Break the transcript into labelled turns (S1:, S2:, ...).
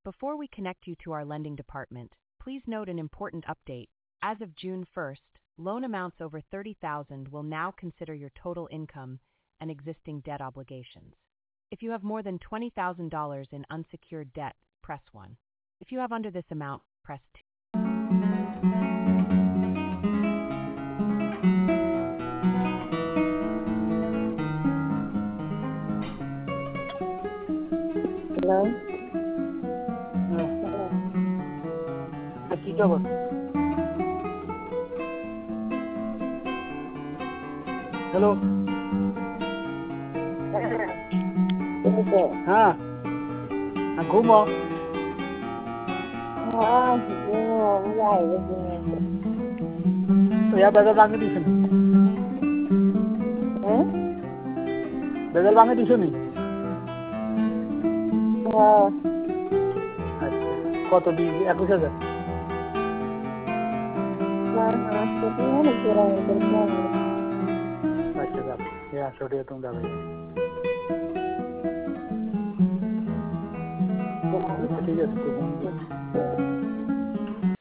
S1: Before we connect you to our lending department, please note an important update. As of June 1st, loan amounts over $30,000 will now consider your total income and existing debt obligations. If you have more than $20,000 in unsecured debt, press 1. If you have under this amount, press 2.
S2: Hello?
S3: की खबर? Hello हाँ हाँ घूमो
S2: हाँ जाएगा
S3: तो यार बदल बांगे दिसो नहीं
S2: हैं
S3: बदल बांगे दिसो नहीं
S2: हाँ
S3: अच्छा कत दी 21,000
S2: हाँ तो है ना तेरा करना
S3: अच्छा दादा या छोड़िए तुम दादा ठीक है तो